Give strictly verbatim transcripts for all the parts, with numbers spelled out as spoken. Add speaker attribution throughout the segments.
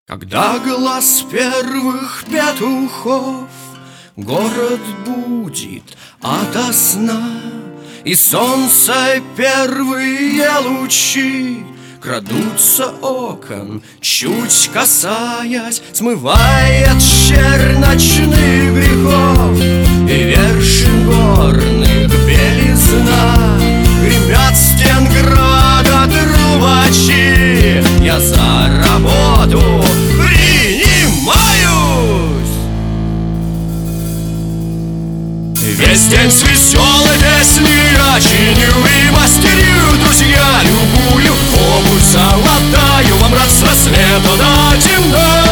Speaker 1: Когда глаз первых петухов город будет ото сна, и солнце первые лучи крадутся окон, чуть касаясь, смывает щерь ночных грехов, и вершин горных белизна. Гремят стен града трубачи, я за работу принимаюсь. Весь день с веселой песней я чиню и мастерю, друзья, любую обувь золотаю вам рад с рассвета до темна.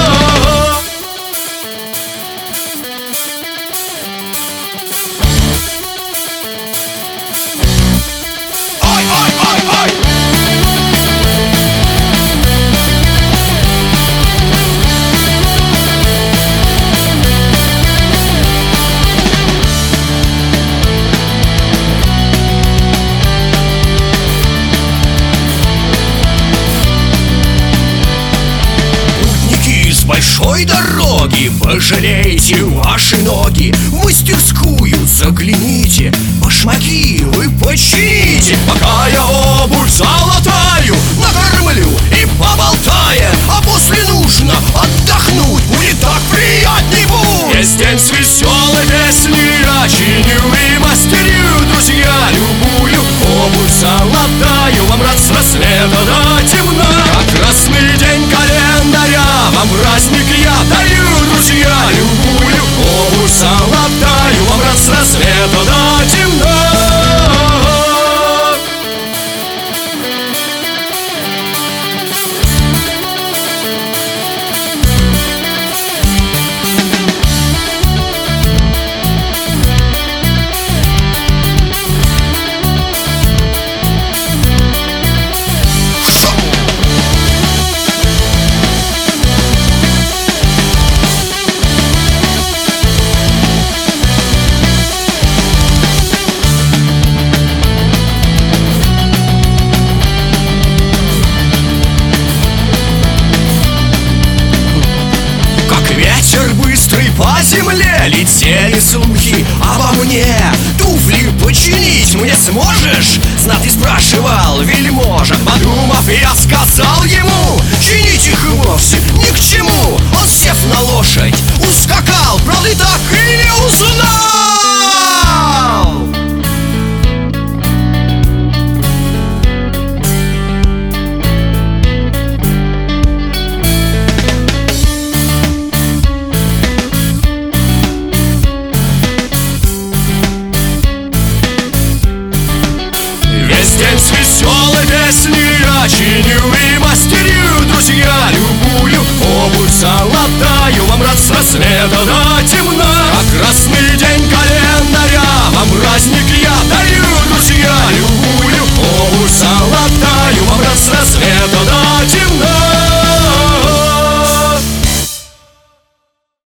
Speaker 1: Большой дороги, пожалейте ваши ноги, в мастерскую загляните, башмаки вы почините. Пока я обувь золотаю, накормлю и поболтая, а после нужно отдохнуть, будет так приятней будет. Весь день с веселой песней я чиню и мастерю, друзья, любую обувь золотаю вам рад с рассвета до темна. Как красный день календаря вам праздник я даю, друзья, любую обувь золотаю вам рад с рассвета до темна. Быстрый по земле летели слухи обо мне. Туфли починить мне сможешь? Знатный спрашивал вельможа. Подумав, я сказал ему: чинить их вовсе ни к чему. Он, сев на лошадь, ускакал, правда и так и не узнал. Весь день с веселой песней я чиню и